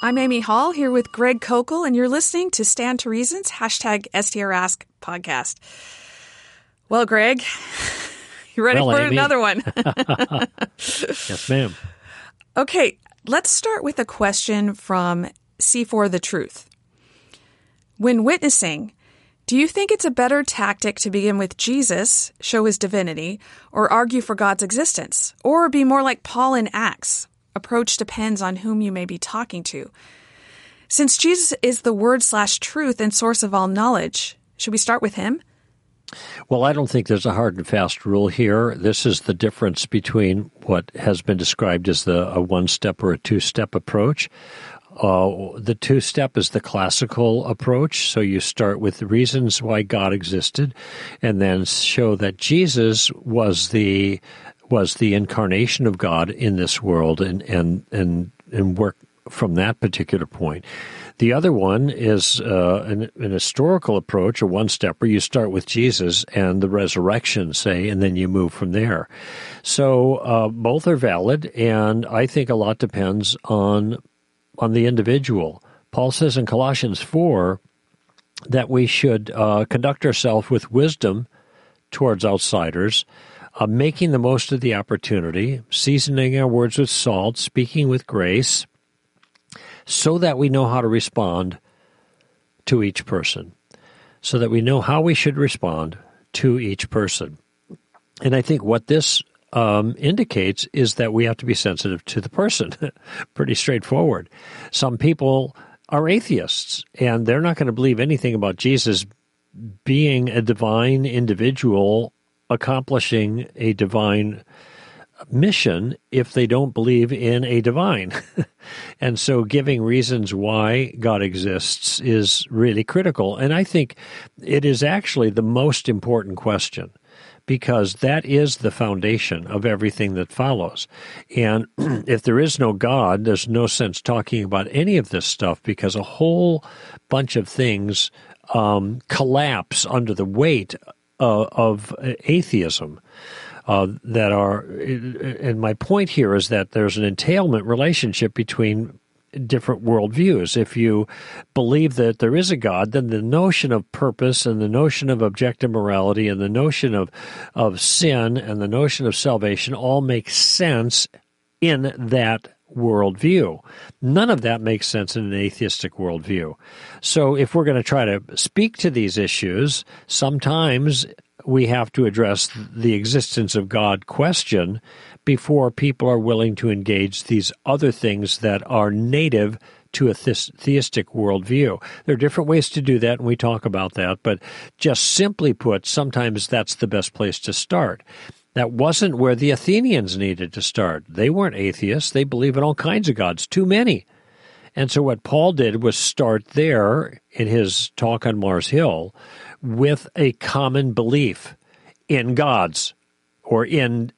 I'm Amy Hall here with Greg Kokel, and you're listening to Stand to Reasons, hashtag STRask podcast. Well, Greg, you ready for Amy. another one? Yes, ma'am. Okay, let's start with a question from C4 The Truth. When witnessing, do you think it's a better tactic to begin with Jesus, show his divinity, or argue for God's existence? Or be more like Paul in Acts? Approach depends on whom you may be talking to. Since Jesus is the word/truth and source of all knowledge, should we start with him? Well, I don't think there's a hard and fast rule here. This is the difference between what has been described as a one-step or a two-step approach. The two-step is the classical approach. So you start with the reasons why God existed and then show that Jesus was the incarnation of God in this world and work from that particular point. The other one is an historical approach, a one-step, where you start with Jesus and the resurrection, say, and then you move from there. So both are valid, and I think a lot depends on the individual. Paul says in Colossians 4 that we should conduct ourselves with wisdom towards outsiders, making the most of the opportunity, seasoning our words with salt, speaking with grace, so that we know how to respond to each person, so that we know how we should respond to each person. And I think what this indicates is that we have to be sensitive to the person. Pretty straightforward. Some people are atheists, and they're not going to believe anything about Jesus being a divine individual accomplishing a divine mission if they don't believe in a divine. And so giving reasons why God exists is really critical. And I think it is actually the most important question, because that is the foundation of everything that follows. And if there is no God, there's no sense talking about any of this stuff, because a whole bunch of things collapse under the weight of atheism. And my point here is that there's an entailment relationship between different worldviews. If you believe that there is a God, then the notion of purpose and the notion of objective morality and the notion of sin and the notion of salvation all make sense in that worldview. None of that makes sense in an atheistic worldview. So if we're going to try to speak to these issues, sometimes we have to address the existence of God question before people are willing to engage these other things that are native to a theistic worldview. There are different ways to do that, and we talk about that, but just simply put, sometimes that's the best place to start. That wasn't where the Athenians needed to start. They weren't atheists. They believe in all kinds of gods, too many. And so what Paul did was start there in his talk on Mars Hill with a common belief in gods, or in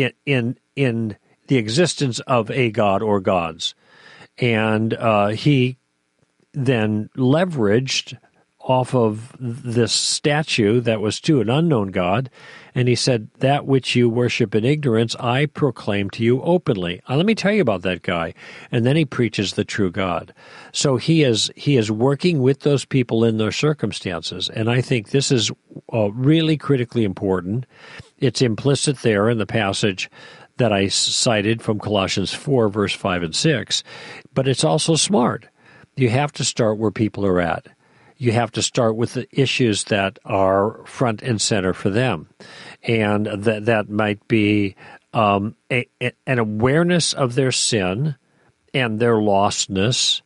the existence of a god or gods. And he then leveraged off of this statue that was to an unknown God, and he said, that which you worship in ignorance, I proclaim to you openly. Let me tell you about that guy. And then he preaches the true God. So he is working with those people in their circumstances, and I think this is really critically important. It's implicit there in the passage that I cited from Colossians 4, verse 5 and 6, but it's also smart. You have to start where people are at. You have to start with the issues that are front and center for them. And that might be an awareness of their sin and their lostness,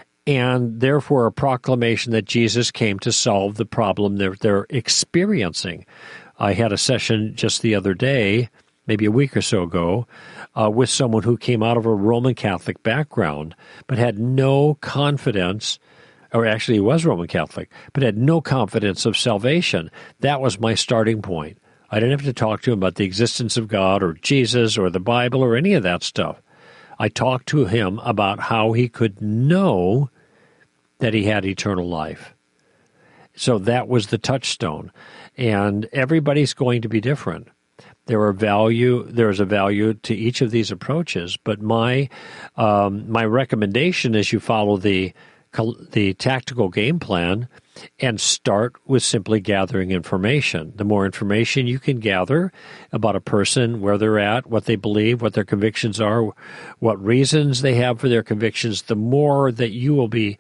and therefore a proclamation that Jesus came to solve the problem they're experiencing. I had a session just the other day, maybe a week or so ago, with someone who came out of a Roman Catholic background but had no confidence, or actually he was Roman Catholic, but had no confidence of salvation. That was my starting point. I didn't have to talk to him about the existence of God or Jesus or the Bible or any of that stuff. I talked to him about how he could know that he had eternal life. So that was the touchstone. And everybody's going to be different. There's a value to each of these approaches, but my recommendation is you follow the tactical game plan and start with simply gathering information. The more information you can gather about a person, where they're at, what they believe, what their convictions are, what reasons they have for their convictions, the more that you will be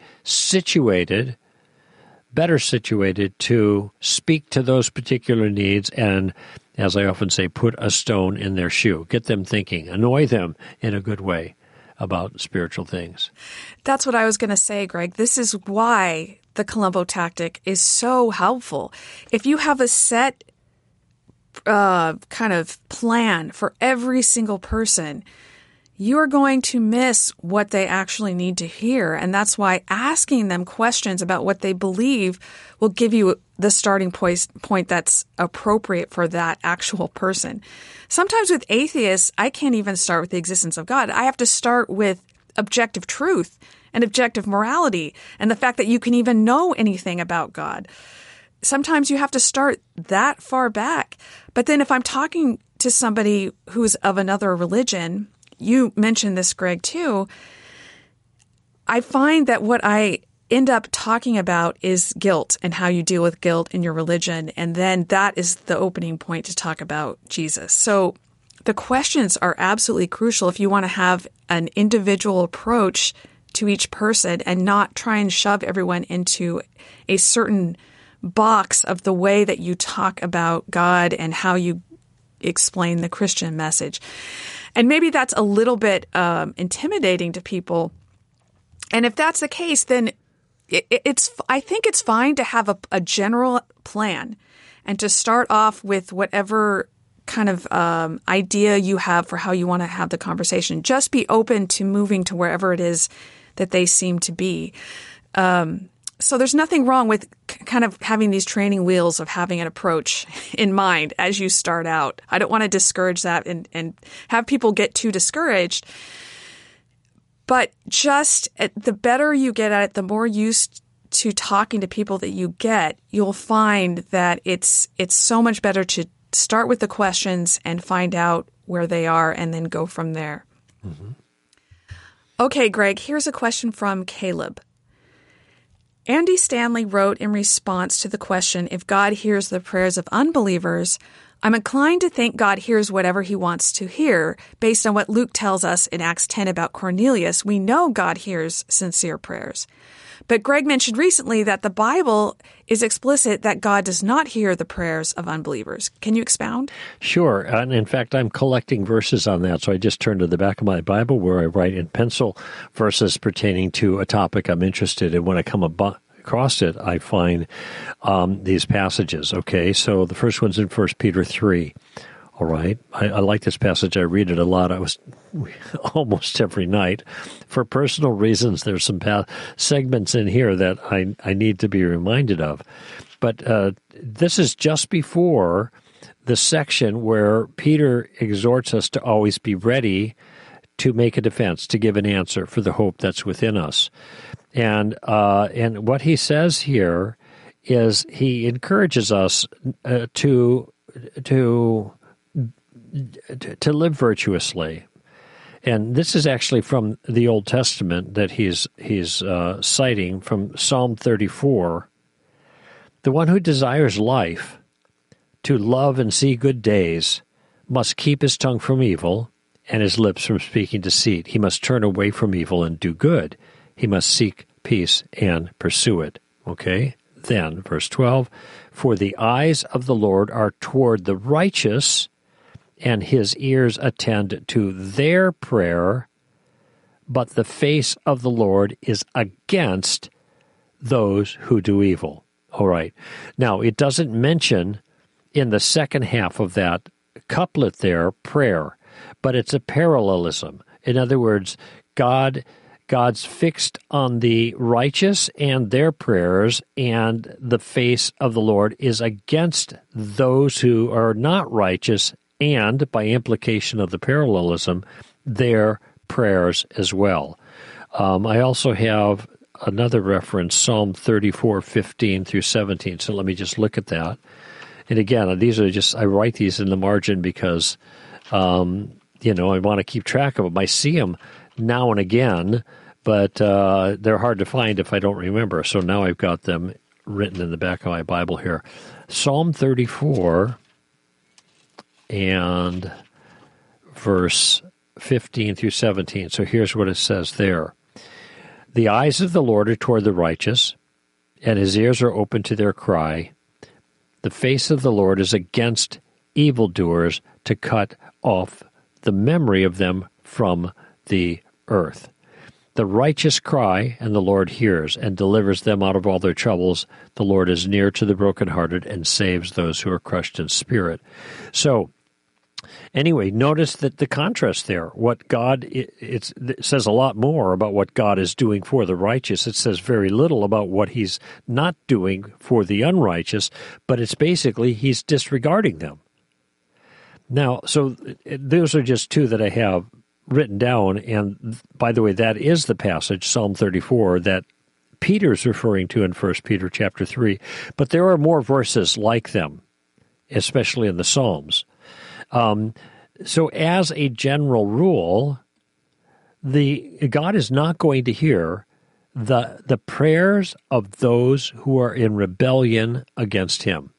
better situated to speak to those particular needs and, as I often say, put a stone in their shoe. Get them thinking. Annoy them in a good way about spiritual things. That's what I was going to say, Greg. This is why the Columbo tactic is so helpful. If you have a set kind of plan for every single person, you're going to miss what they actually need to hear. And that's why asking them questions about what they believe will give you the starting point that's appropriate for that actual person. Sometimes with atheists, I can't even start with the existence of God. I have to start with objective truth and objective morality and the fact that you can even know anything about God. Sometimes you have to start that far back. But then if I'm talking to somebody who's of another religion, you mentioned this, Greg, too, I find that what I end up talking about is guilt and how you deal with guilt in your religion. And then that is the opening point to talk about Jesus. So the questions are absolutely crucial if you want to have an individual approach to each person and not try and shove everyone into a certain box of the way that you talk about God and how you explain the Christian message. And maybe that's a little bit intimidating to people. And if that's the case, then I think it's fine to have a general plan and to start off with whatever kind of idea you have for how you want to have the conversation. Just be open to moving to wherever it is that they seem to be. So there's nothing wrong with kind of having these training wheels of having an approach in mind as you start out. I don't want to discourage that and have people get too discouraged. But just the better you get at it, the more used to talking to people that you get, you'll find that it's so much better to start with the questions and find out where they are and then go from there. Mm-hmm. Okay, Greg, here's a question from Caleb. Andy Stanley wrote in response to the question, if God hears the prayers of unbelievers, I'm inclined to think God hears whatever he wants to hear. Based on what Luke tells us in Acts 10 about Cornelius, we know God hears sincere prayers. But Greg mentioned recently that the Bible is explicit that God does not hear the prayers of unbelievers. Can you expound? Sure. And in fact, I'm collecting verses on that. So I just turned to the back of my Bible where I write in pencil verses pertaining to a topic I'm interested in. When I come across it, I find these passages. Okay, so the first one's in 1 Peter 3. All right. I like this passage. I read it a lot. I was almost every night. For personal reasons, there's some segments in here that I need to be reminded of. But this is just before the section where Peter exhorts us to always be ready to make a defense, to give an answer for the hope that's within us. And what he says here is he encourages us to live virtuously. And this is actually from the Old Testament that he's citing from Psalm 34. The one who desires life, to love and see good days, must keep his tongue from evil and his lips from speaking deceit. He must turn away from evil and do good. He must seek peace and pursue it. Okay? Then, verse 12, for the eyes of the Lord are toward the righteous, and his ears attend to their prayer, but the face of the Lord is against those who do evil. All right. Now, it doesn't mention in the second half of that couplet there, prayer, but it's a parallelism. In other words, God's fixed on the righteous and their prayers, and the face of the Lord is against those who are not righteous, and by implication of the parallelism, their prayers as well. I also have another reference, Psalm 34:15 through 17. So let me just look at that. And again, these are just, I write these in the margin because, I want to keep track of them. I see them now and again, but they're hard to find if I don't remember. So now I've got them written in the back of my Bible here. Psalm 34 and verse 15 through 17. So here's what it says there. The eyes of the Lord are toward the righteous, and his ears are open to their cry. The face of the Lord is against evildoers, to cut off the memory of them from the earth. The righteous cry, and the Lord hears and delivers them out of all their troubles. The Lord is near to the brokenhearted and saves those who are crushed in spirit. So, anyway, notice that the contrast there. What God, it says a lot more about what God is doing for the righteous. It says very little about what he's not doing for the unrighteous, but it's basically he's disregarding them. Now, so those are just two that I have written down, and by the way, that is the passage, Psalm 34, that Peter's referring to in 1 Peter chapter 3. But there are more verses like them, especially in the Psalms. So as a general rule, God is not going to hear the prayers of those who are in rebellion against him.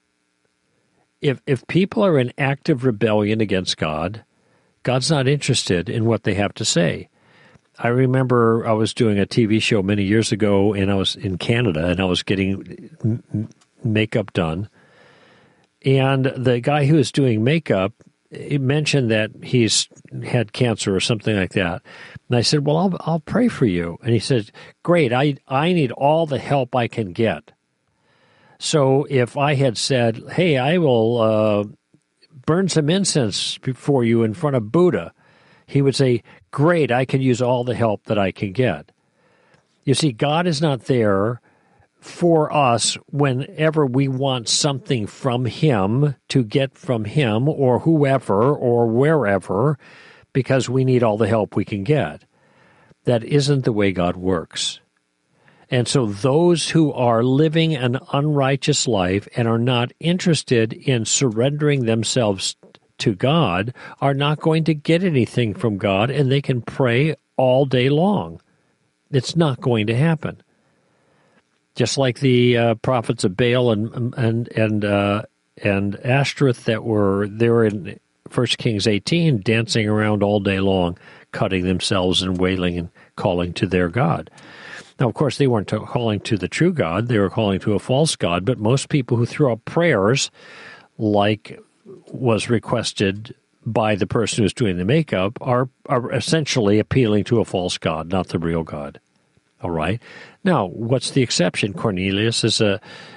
If people are in active rebellion against God, God's not interested in what they have to say. I remember I was doing a TV show many years ago, and I was in Canada, and I was getting makeup done. And the guy who was doing makeup, he mentioned that he's had cancer or something like that. And I said, well, I'll pray for you. And he said, great, I need all the help I can get. So if I had said, hey, I will burn some incense before you in front of Buddha, he would say, great, I can use all the help that I can get. You see, God is not there for us whenever we want something from him to get from him or whoever or wherever because we need all the help we can get. That isn't the way God works. And so those who are living an unrighteous life and are not interested in surrendering themselves to God are not going to get anything from God, and they can pray all day long. It's not going to happen. Just like the prophets of Baal and Ashtoreth that were there in 1 Kings 18, dancing around all day long, cutting themselves and wailing and calling to their God. Now, of course, they weren't calling to the true God. They were calling to a false God. But most people who throw up prayers, like was requested by the person who's doing the makeup, are essentially appealing to a false God, not the real God. All right? Now, what's the exception? Cornelius isn't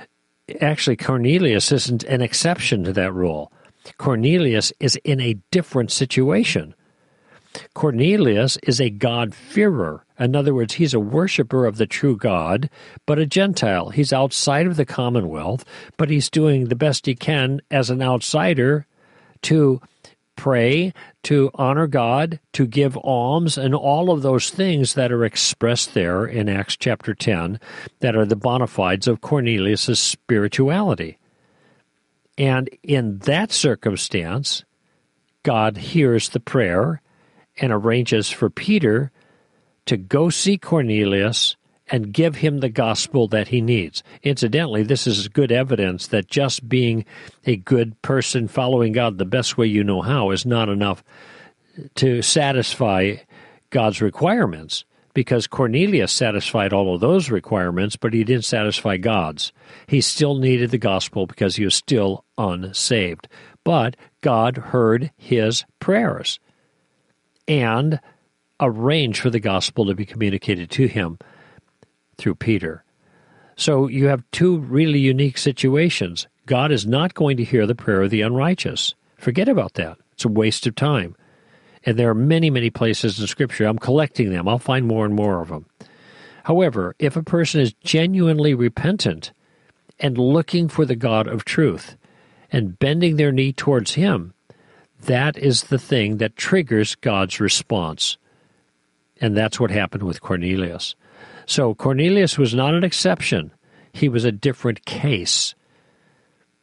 an exception to that rule. Cornelius is in a different situation. Cornelius is a God-fearer. In other words, he's a worshiper of the true God, but a Gentile. He's outside of the commonwealth, but he's doing the best he can as an outsider to pray, to honor God, to give alms, and all of those things that are expressed there in Acts chapter 10 that are the bona fides of Cornelius' spirituality. And in that circumstance, God hears the prayer and arranges for Peter to go see Cornelius and give him the gospel that he needs. Incidentally, this is good evidence that just being a good person following God the best way you know how is not enough to satisfy God's requirements, because Cornelius satisfied all of those requirements, but he didn't satisfy God's. He still needed the gospel because he was still unsaved. But God heard his prayers and arranged for the gospel to be communicated to him through Peter. So you have two really unique situations. God is not going to hear the prayer of the unrighteous. Forget about that. It's a waste of time. And there are many, many places in Scripture. I'm collecting them. I'll find more and more of them. However, if a person is genuinely repentant and looking for the God of truth and bending their knee towards him, that is the thing that triggers God's response. And that's what happened with Cornelius. So Cornelius was not an exception. He was a different case.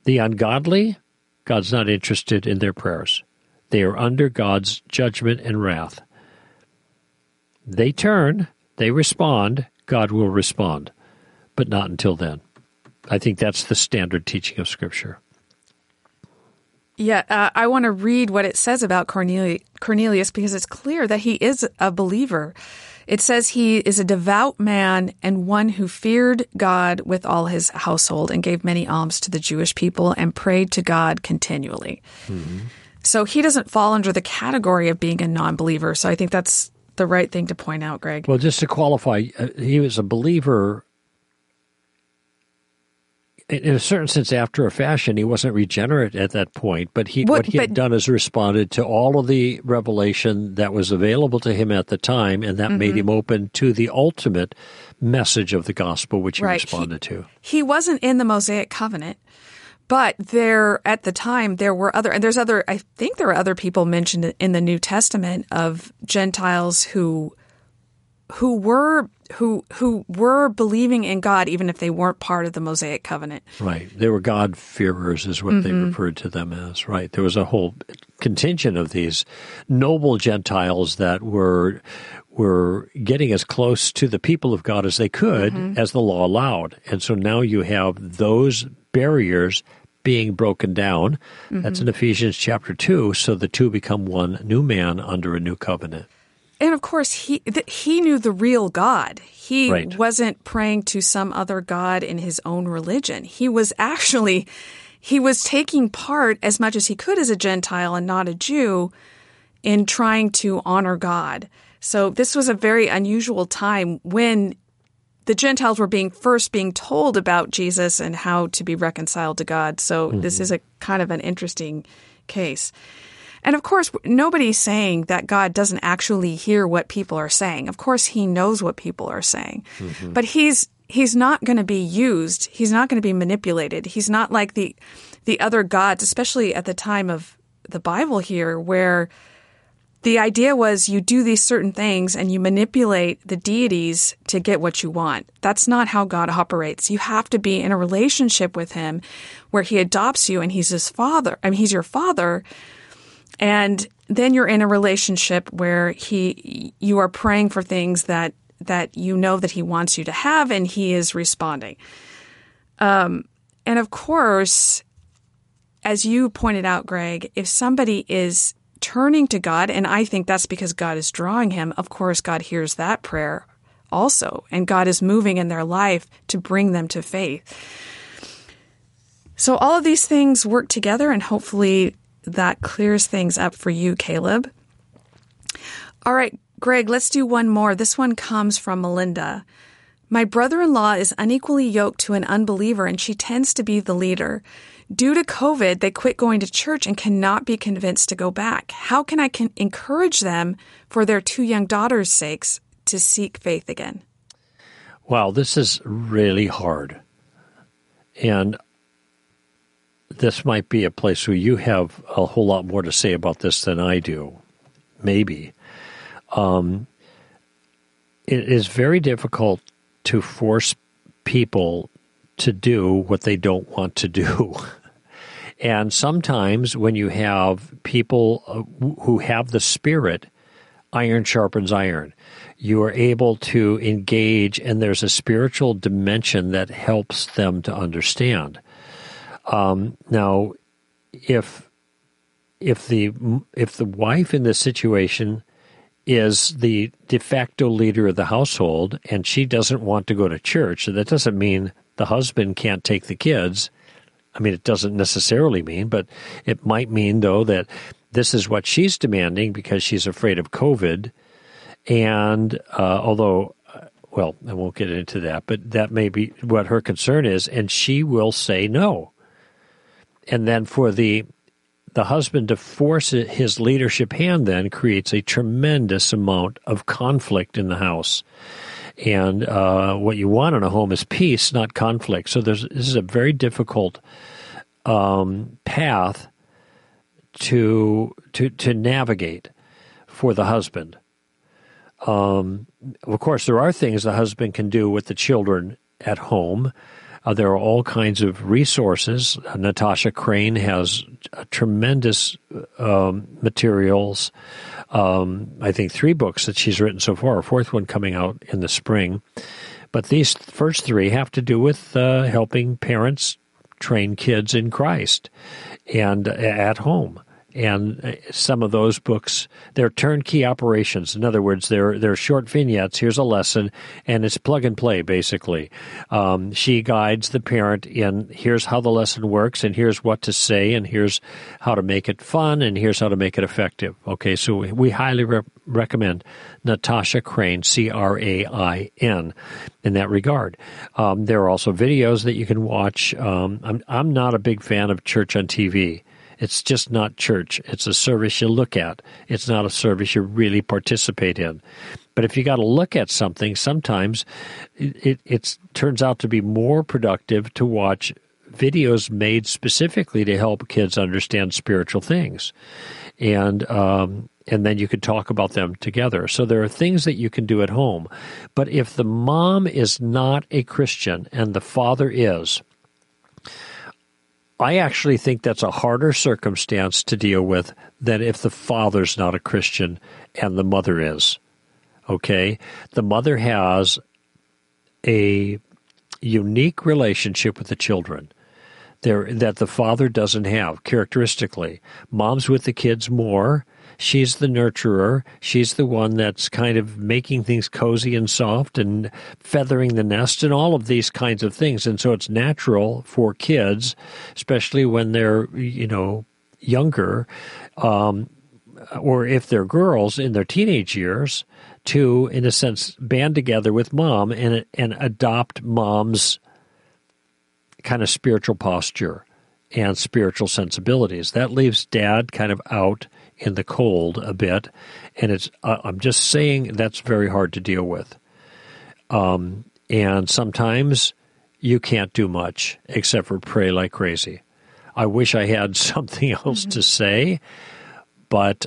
The ungodly, God's not interested in their prayers. They are under God's judgment and wrath. They turn, they respond, God will respond, but not until then. I think that's the standard teaching of Scripture. Yeah, I want to read what it says about Cornelius because it's clear that he is a believer. It says he is a devout man and one who feared God with all his household and gave many alms to the Jewish people and prayed to God continually. Mm-hmm. So he doesn't fall under the category of being a non-believer. So I think that's the right thing to point out, Greg. Well, just to qualify, he was a believer in a certain sense. After a fashion, he wasn't regenerate at that point, but what he had done is responded to all of the revelation that was available to him at the time, and that made him open to the ultimate message of the gospel, which he responded to. He wasn't in the Mosaic covenant, but at the time there were I think there were other people mentioned in the New Testament of Gentiles who were believing in God even if they weren't part of the Mosaic covenant. Right. They were God-fearers is what they referred to them as. Right. There was a whole contingent of these noble Gentiles that were getting as close to the people of God as they could as the law allowed. And so now you have those barriers being broken down. That's in Ephesians chapter 2. So the two become one new man under a new covenant. And of course, he knew the real God. He wasn't praying to some other God in his own religion. He was taking part as much as he could as a Gentile and not a Jew in trying to honor God. So this was a very unusual time when the Gentiles were being told about Jesus and how to be reconciled to God. So this is a kind of an interesting case. And of course, nobody's saying that God doesn't actually hear what people are saying. Of course, he knows what people are saying. But he's not going to be used. He's not going to be manipulated. He's not like the other gods, especially at the time of the Bible here, where the idea was you do these certain things and you manipulate the deities to get what you want. That's not how God operates. You have to be in a relationship with him where he adopts you and he's his father. I mean, he's your father. And then you're in a relationship where you are praying for things that you know that he wants you to have, and he is responding. And of course, as you pointed out, Greg, if somebody is turning to God, and I think that's because God is drawing him, of course, God hears that prayer also, and God is moving in their life to bring them to faith. So all of these things work together, and hopefully that clears things up for you, Caleb. All right, Greg, let's do one more. This one comes from Melinda. My brother-in-law is unequally yoked to an unbeliever, and she tends to be the leader. Due to COVID, they quit going to church and cannot be convinced to go back. How can I encourage them for their 2 young daughters' sakes to seek faith again? Wow, this is really hard. And this might be a place where you have a whole lot more to say about this than I do. Maybe. It is very difficult to force people to do what they don't want to do. And sometimes when you have people who have the spirit, iron sharpens iron. You are able to engage, and there's a spiritual dimension that helps them to understand. Now, if the wife in this situation is the de facto leader of the household and she doesn't want to go to church, so that doesn't mean the husband can't take the kids. I mean, it doesn't necessarily mean, but it might mean, though, that this is what she's demanding because she's afraid of COVID. And although, well, I won't get into that, but that may be what her concern is, and she will say no. And then for the husband to force his leadership hand then creates a tremendous amount of conflict in the house. And what you want in a home is peace, not conflict. So this is a very difficult path to navigate for the husband. Of course, there are things the husband can do with the children at home. There are all kinds of resources. Natasha Crane has tremendous materials. I think 3 books that she's written so far, a 4th one coming out in the spring. But these first 3 have to do with helping parents train kids in Christ and at home. And some of those books, they're turnkey operations. In other words, they're short vignettes. Here's a lesson, and it's plug and play, basically. She guides the parent in, here's how the lesson works, and here's what to say, and here's how to make it fun, and here's how to make it effective. Okay, so we highly recommend Natasha Crane, Crain, in that regard. There are also videos that you can watch. I'm not a big fan of church on TV. It's just not church. It's a service you look at. It's not a service you really participate in. But if you got to look at something, sometimes it turns out to be more productive to watch videos made specifically to help kids understand spiritual things. And then you could talk about them together. So there are things that you can do at home. But if the mom is not a Christian and the father is, I actually think that's a harder circumstance to deal with than if the father's not a Christian and the mother is. Okay? The mother has a unique relationship with the children that the father doesn't have, characteristically. Mom's with the kids more. She's the nurturer. She's the one that's kind of making things cozy and soft and feathering the nest and all of these kinds of things. And so it's natural for kids, especially when they're, younger, or if they're girls in their teenage years, to, in a sense, band together with mom and adopt mom's kind of spiritual posture and spiritual sensibilities. That leaves dad kind of out in the cold a bit, and it's I'm just saying that's very hard to deal with. And sometimes you can't do much except for pray like crazy. I wish I had something else to say, but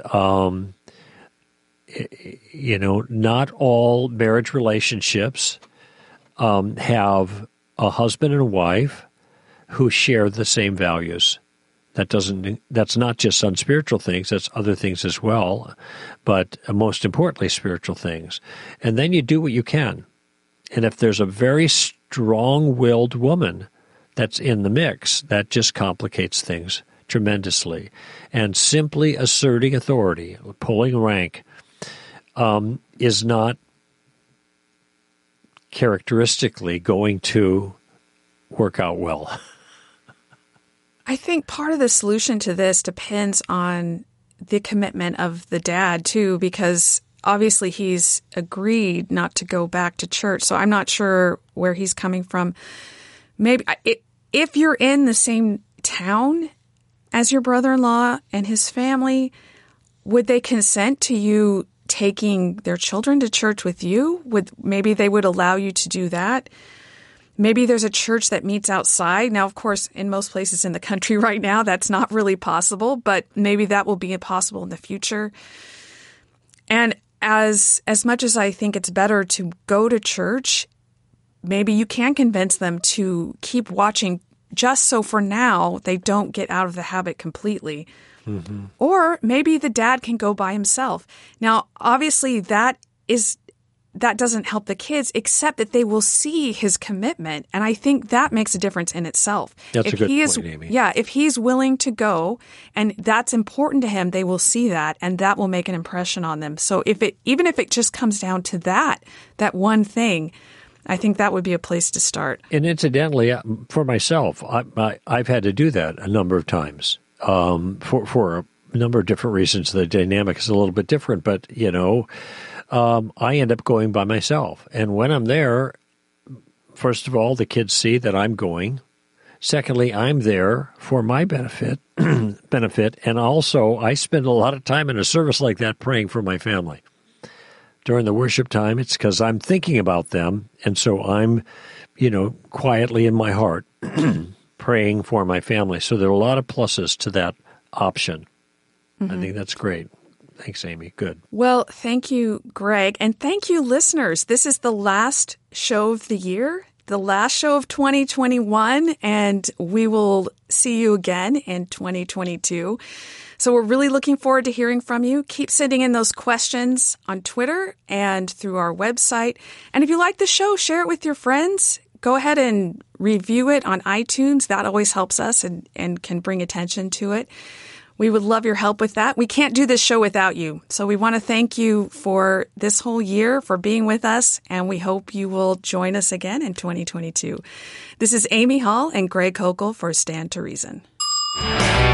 not all marriage relationships have a husband and a wife who share the same values. That's not just on spiritual things, that's other things as well, but most importantly, spiritual things. And then you do what you can. And if there's a very strong-willed woman that's in the mix, that just complicates things tremendously. And simply asserting authority, pulling rank, is not characteristically going to work out well. I think part of the solution to this depends on the commitment of the dad, too, because obviously he's agreed not to go back to church. So I'm not sure where he's coming from. Maybe if you're in the same town as your brother-in-law and his family, would they consent to you taking their children to church with you? Maybe they would allow you to do that. Maybe there's a church that meets outside. Now, of course, in most places in the country right now, that's not really possible, but maybe that will be possible in the future. And as much as I think it's better to go to church, maybe you can convince them to keep watching just so for now they don't get out of the habit completely. Mm-hmm. Or maybe the dad can go by himself. Now, obviously, that doesn't help the kids, except that they will see his commitment. And I think that makes a difference in itself. That's a good point, Amy. Yeah, if he's willing to go and that's important to him, they will see that and that will make an impression on them. So even if it just comes down to that one thing, I think that would be a place to start. And incidentally, for myself, I've had to do that a number of times for a number of different reasons. The dynamic is a little bit different, but, I end up going by myself. And when I'm there, first of all, the kids see that I'm going. Secondly, I'm there for my benefit. And also, I spend a lot of time in a service like that praying for my family. During the worship time, it's because I'm thinking about them. And so I'm, quietly in my heart praying for my family. So there are a lot of pluses to that option. Mm-hmm. I think that's great. Thanks, Amy. Good. Well, thank you, Greg. And thank you, listeners. This is the last show of the year. the last show of 2021, and we will see you again in 2022. So we're really looking forward to hearing from you. Keep sending in those questions on Twitter and through our website. And if you like the show, share it with your friends. Go ahead and review it on iTunes. That always helps us and can bring attention to it. We would love your help with that. We can't do this show without you. So we want to thank you for this whole year, for being with us, and we hope you will join us again in 2022. This is Amy Hall and Greg Kokel for Stand to Reason.